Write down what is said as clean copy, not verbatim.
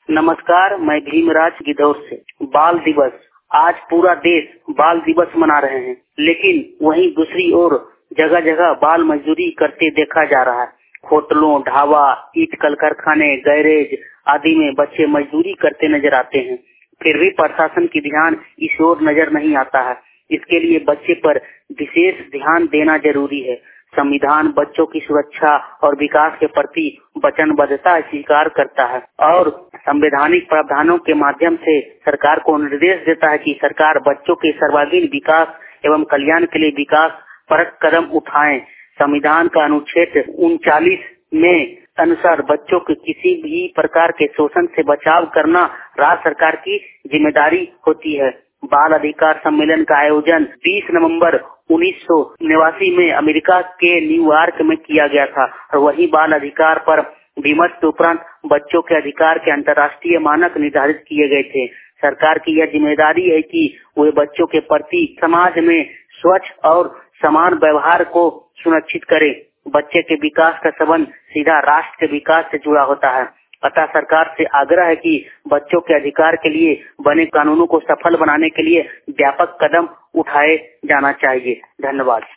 नमस्कार, मैं भीमराज गिद्धौर से। बाल दिवस, आज पूरा देश बाल दिवस मना रहे हैं, लेकिन वहीं दूसरी ओर जगह जगह बाल मजदूरी करते देखा जा रहा है। होटलों, ढाबा, ईंट कल कारखाने, गैरेज आदि में बच्चे मजदूरी करते नजर आते हैं। फिर भी प्रशासन की ध्यान इस ओर नजर नहीं आता है। इसके लिए बच्चे पर विशेष ध्यान देना जरूरी है। संविधान बच्चों की सुरक्षा और विकास के प्रति वचनबद्धता स्वीकार करता है और संवैधानिक प्रावधानों के माध्यम से सरकार को निर्देश देता है कि सरकार बच्चों के सर्वांगीण विकास एवं कल्याण के लिए विकास परक कदम उठाएं। संविधान का अनुच्छेद 39 में अनुसार बच्चों के किसी भी प्रकार के शोषण से बचाव करना राज्य सरकार की जिम्मेदारी होती है। बाल अधिकार सम्मेलन का आयोजन 20 नवंबर 1989 में अमेरिका के न्यूयॉर्क में किया गया था और वही बाल अधिकार पर विमर्श के उपरांत बच्चों के अधिकार के अंतर्राष्ट्रीय मानक निर्धारित किए गए थे। सरकार की यह जिम्मेदारी है कि वे बच्चों के प्रति समाज में स्वच्छ और समान व्यवहार को सुनिश्चित करे। बच्चे के विकास का संबंध सीधा राष्ट्र के विकास से जुड़ा होता है। अतः सरकार से आग्रह है कि बच्चों के अधिकार के लिए बने कानूनों को सफल बनाने के लिए व्यापक कदम उठाए जाना चाहिए। धन्यवाद।